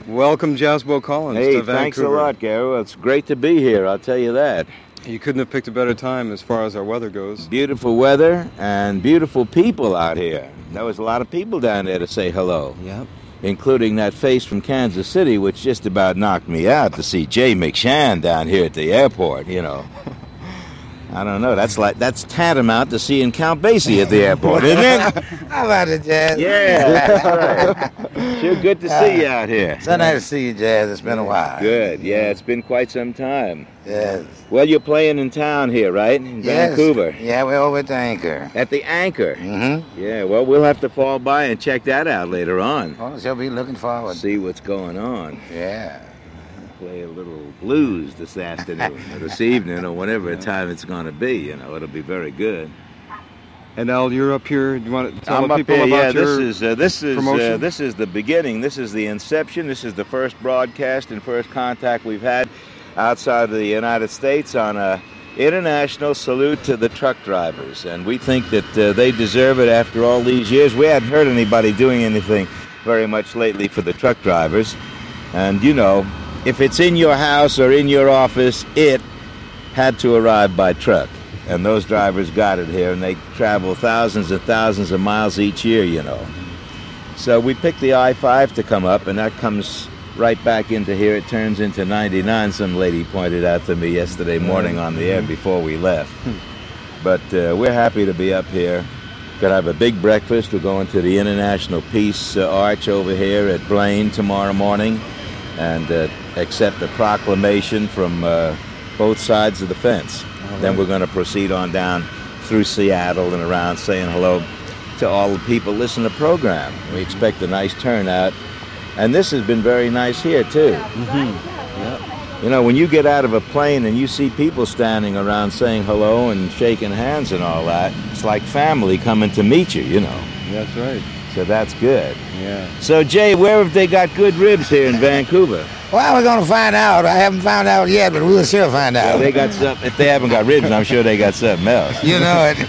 Welcome, Jasbo Collins, to Hey, Vancouver. thanks a lot, Gary. It's great to be here, I'll tell you that. You couldn't have picked a better time as far as our weather goes. Beautiful weather and beautiful people out here. There was a lot of people down there to say hello. Yep. Including that face from Kansas City, which just about knocked me out to see Jay McShann down here at the airport, you know. I don't know. That's tantamount to seeing Count Basie at the airport, isn't it? How about it, Jazz? Yeah, that's right. Sure good to see you out here. So nice to see you, Jazz. It's been a while. Good. Yeah, it's been quite some time. Yes. Well, you're playing in town here, right? In Yes. Vancouver. Yeah, we're over at the Anchor. At the Anchor. Mm-hmm. Yeah, well, we'll have to fall by and check that out later on. Oh, she'll be looking forward. See what's going on. Yeah. Play a little blues this afternoon or this evening or whatever time it's going to be. You know, it'll be very good. And Al, you're up here. Do you want to tell I'm the up people here. about Yeah, your promotion? this is the beginning. This is the inception. This is the first broadcast and first contact we've had outside of the United States on a international salute to the truck drivers, and we think that they deserve it after all these years. We hadn't heard anybody doing anything very much lately for the truck drivers, and you know, if it's in your house or in your office, it had to arrive by truck. And those drivers got it here, and they travel thousands and thousands of miles each year, you know. So we picked the I-5 to come up, and that comes right back into here. It turns into 99, some lady pointed out to me yesterday morning on the air before we left. But we're happy to be up here. Gonna have a big breakfast. We're going to the International Peace Arch over here at Blaine tomorrow morning, and accept a proclamation from both sides of the fence. Right. Then we're going to proceed on down through Seattle and around saying hello to all the people listening to the program. We expect a nice turnout, and this has been very nice here too. Mm-hmm. Yep. You know, when you get out of a plane and you see people standing around saying hello and shaking hands and all that, it's like family coming to meet you, you know. That's right. So that's good. Yeah. So, Jay, where have they got good ribs here in Vancouver? Well, we're going to find out. I haven't found out yet, but we'll sure find out. Well, they got something. If they haven't got ribs, I'm sure they got something else. You know it.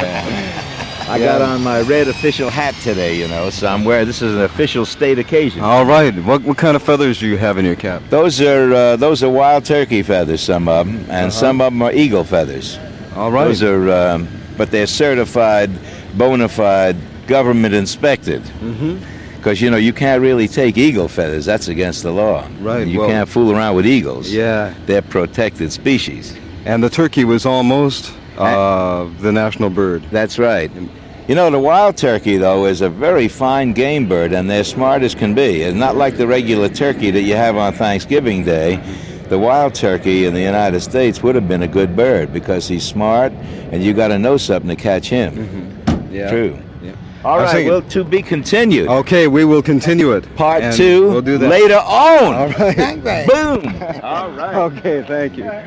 Yeah. I got on my red official hat today, you know, so I'm wearing, this is an official state occasion. All right. What kind of feathers do you have in your cap? Those are wild turkey feathers, some of them, and some of them are eagle feathers. All right. Those are, but they're certified, bona fide, government inspected. Mm-hmm. Because, you know, you can't really take eagle feathers. That's against the law. Right. You can't fool around with eagles. Yeah. They're protected species. And the turkey was almost the national bird. That's right. You know, the wild turkey, though, is a very fine game bird, and they're smart as can be. It's not like the regular turkey that you have on Thanksgiving Day. The wild turkey in the United States would have been a good bird because he's smart, and you got to know something to catch him. Mm-hmm. Yeah. True. Yeah. All right, well, to be continued. Okay, we will continue it. Part And 2 we'll do that later on. All right. Bang, bang. Boom. All right. Okay, thank you.